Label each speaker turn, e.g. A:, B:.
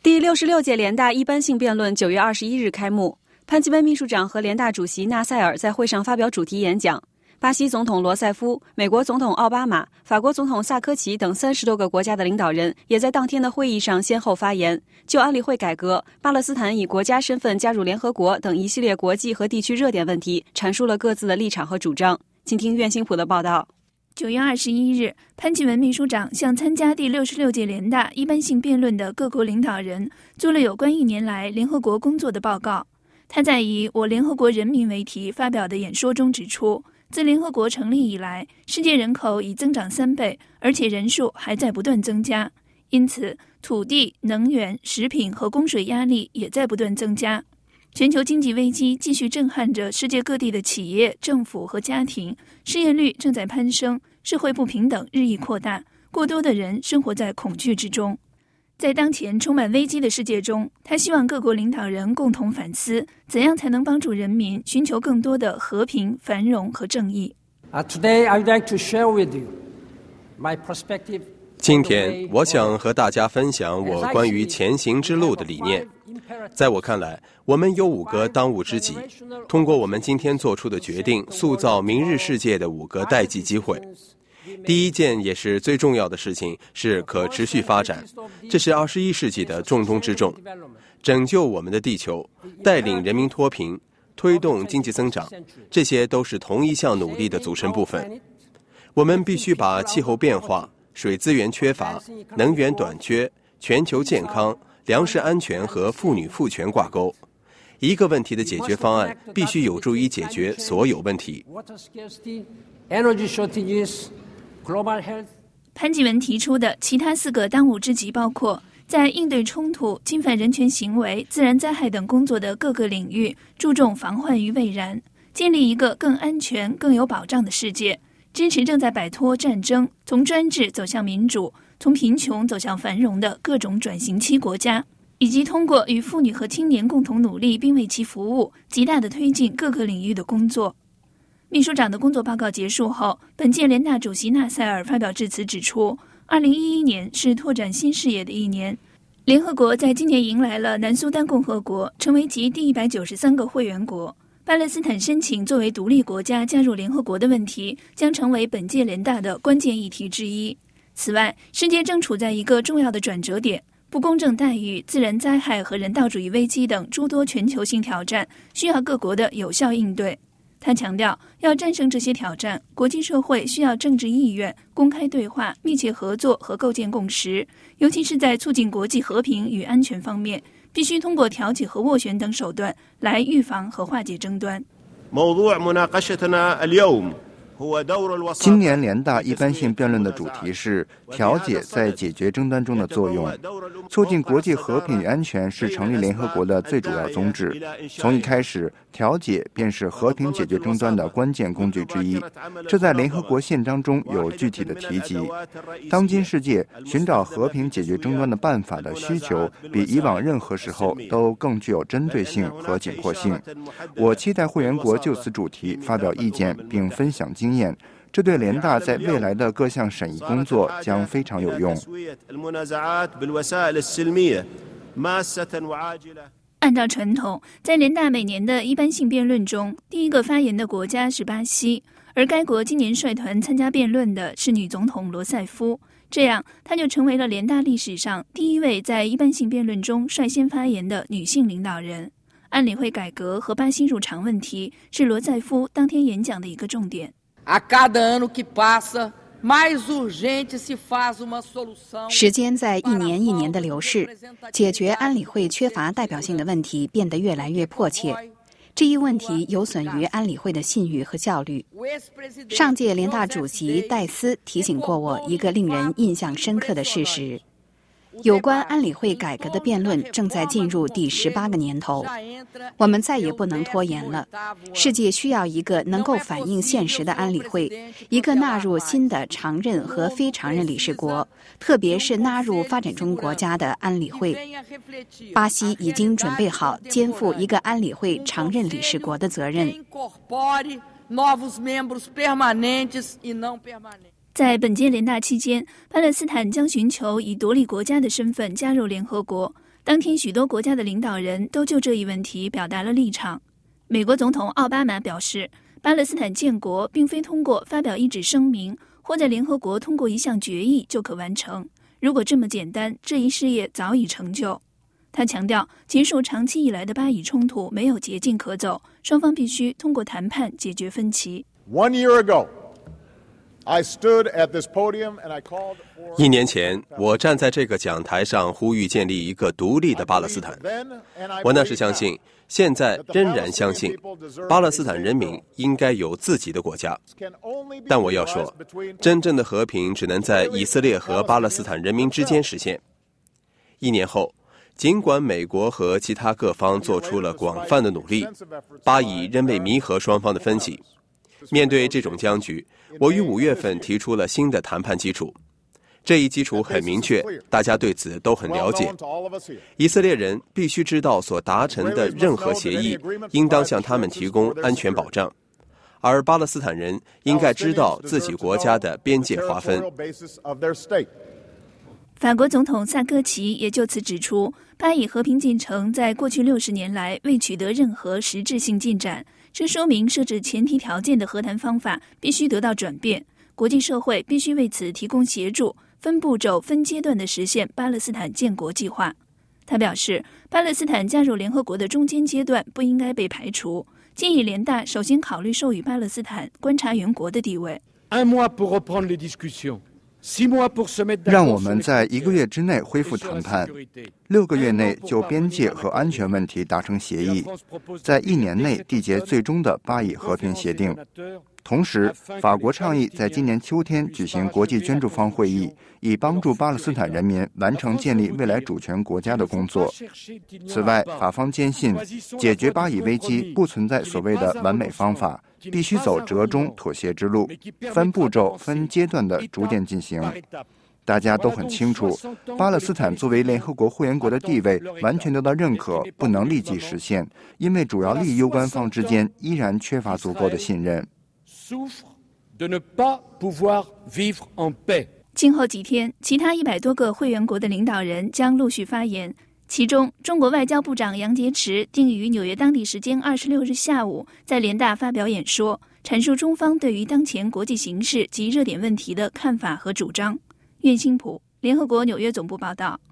A: 第66届联大一般性辩论9月21日开幕，潘基文秘书长和联大主席纳赛尔在会上发表主题演讲。巴西总统罗塞夫、美国总统奥巴马、法国总统萨科齐等30多个国家的领导人也在当天的会议上先后发言，就安理会改革、巴勒斯坦以国家身份加入联合国等一系列国际和地区热点问题，阐述了各自的立场和主张。请听苑星普的报道。
B: 9月21日，潘基文秘书长向参加第66届联大一般性辩论的各国领导人做了有关1年来联合国工作的报告。他在以我联合国人民为题发表的演说中指出，自联合国成立以来，世界人口已增长3倍，而且人数还在不断增加。因此，土地、能源、食品和供水压力也在不断增加。全球经济危机继续震撼着世界各地的企业、政府和家庭，失业率正在攀升，社会不平等日益扩大，过多的人生活在恐惧之中。在当前充满危机的世界中，他希望各国领导人共同反思，怎样才能帮助人民寻求更多的和平、繁荣和正义。
C: Today I would like to share with you my perspective.
D: 今天，我想和大家分享我关于前行之路的理念。在我看来，我们有5个当务之急，通过我们今天做出的决定，塑造明日世界的5个代际机会。第一件也是最重要的事情是可持续发展，这是21世纪的重中之重。拯救我们的地球，带领人民脱贫，推动经济增长，这些都是同一项努力的组成部分。我们必须把气候变化、水资源缺乏、能源短缺、全球健康、粮食安全和妇女赋权挂钩。一个问题的解决方案必须有助于解决所有问题。
B: 潘基文提出的其他4个当务之急包括在应对冲突、侵犯人权行为、自然灾害等工作的各个领域注重防患于未然，建立一个更安全、更有保障的世界，支持正在摆脱战争、从专制走向民主、从贫穷走向繁荣的各种转型期国家，以及通过与妇女和青年共同努力并为其服务，极大地推进各个领域的工作。秘书长的工作报告结束后，本届联大主席纳赛尔发表致辞指出，2011年是拓展新视野的1年。联合国在今年迎来了南苏丹共和国，成为其第193个会员国。巴勒斯坦申请作为独立国家加入联合国的问题，将成为本届联大的关键议题之一。此外，世界正处在一个重要的转折点，不公正待遇、自然灾害和人道主义危机等诸多全球性挑战，需要各国的有效应对。他强调，要战胜这些挑战，国际社会需要政治意愿、公开对话、密切合作和构建共识，尤其是在促进国际和平与安全方面，必须通过调解和斡旋等手段来预防和化解争端。
E: 今年联大一般性辩论的主题是调解在解决争端中的作用。促进国际和平与安全是成立联合国的最主要宗旨。从一开始，调解便是和平解决争端的关键工具之一，这在联合国宪章中有具体的提及。当今世界寻找和平解决争端的办法的需求比以往任何时候都更具有针对性和紧迫性。我期待会员国就此主题发表意见并分享经验，这对联大在未来的各项审议工作将非常有用。
B: 按照传统，在联大每年的一般性辩论中，第一个发言的国家是巴西，而该国今年率团参加辩论的是女总统罗塞夫，这样她就成为了联大历史上第一位在一般性辩论中率先发言的女性领导人。安理会改革和巴西入场问题是罗塞夫当天演讲的一个重点。
F: 时间在一年一年的流逝，解决安理会缺乏代表性的问题变得越来越迫切。这一问题有损于安理会的信誉和效率。上届联大主席戴斯提醒过我一个令人印象深刻的事实：有关安理会改革的辩论正在进入第18个年头，我们再也不能拖延了。世界需要一个能够反映现实的安理会，一个纳入新的常任和非常任理事国，特别是纳入发展中国家的安理会。巴西已经准备好肩负一个安理会常任理事国的责任。
B: 在本届联大期间，巴勒斯坦将寻求以独立国家的身份加入联合国。 当天许多国家的领导人都就这一问题表达了立场。美国总统奥巴马表示，巴勒斯坦建国并非通过发表一纸声明或在联合国通过一项决议就可完成，如果这么简单，这一事业早已成就。他强调，结束长期以来的巴以冲突没有捷径可走，双方必须通过谈判解决分歧。
D: 1年前，我站在这个讲台上呼吁建立一个独立的巴勒斯坦。我那时相信，现在仍然相信，巴勒斯坦人民应该有自己的国家。但我要说，真正的和平只能在以色列和巴勒斯坦人民之间实现。1年后，尽管美国和其他各方做出了广泛的努力，巴以仍未弥合双方的分歧。面对这种僵局，我于5月份提出了新的谈判基础。这一基础很明确，大家对此都很了解。以色列人必须知道所达成的任何协议应当向他们提供安全保障，而巴勒斯坦人应该知道自己国家的边界划分。
B: 法国总统萨科齐也就此指出，巴以和平进程在过去60年来未取得任何实质性进展，这说明设置前提条件的和谈方法必须得到转变，国际社会必须为此提供协助，分步骤分阶段地实现巴勒斯坦建国计划。他表示，巴勒斯坦加入联合国的中间阶段不应该被排除，建议联大首先考虑授予巴勒斯坦观察员国的地位。
E: 让我们在1个月之内恢复谈判，6个月内就边界和安全问题达成协议，在1年内缔结最终的巴以和平协定。同时，法国倡议在今年秋天举行国际捐助方会议，以帮助巴勒斯坦人民完成建立未来主权国家的工作。此外，法方坚信，解决巴以危机不存在所谓的完美方法，必须走折中妥协之路，分步骤、分阶段的逐渐进行。大家都很清楚，巴勒斯坦作为联合国会员国的地位完全得到认可，不能立即实现，因为主要利益攸关方之间依然缺乏足够的信任。
B: 今后几天，其他100多个会员国的领导人将陆续发言。其中，中国外交部长杨洁篪定于纽约当地时间26日下午在联大发表演说，阐述中方对于当前国际形势及热点问题的看法和主张。苑新普，联合国纽约总部报道。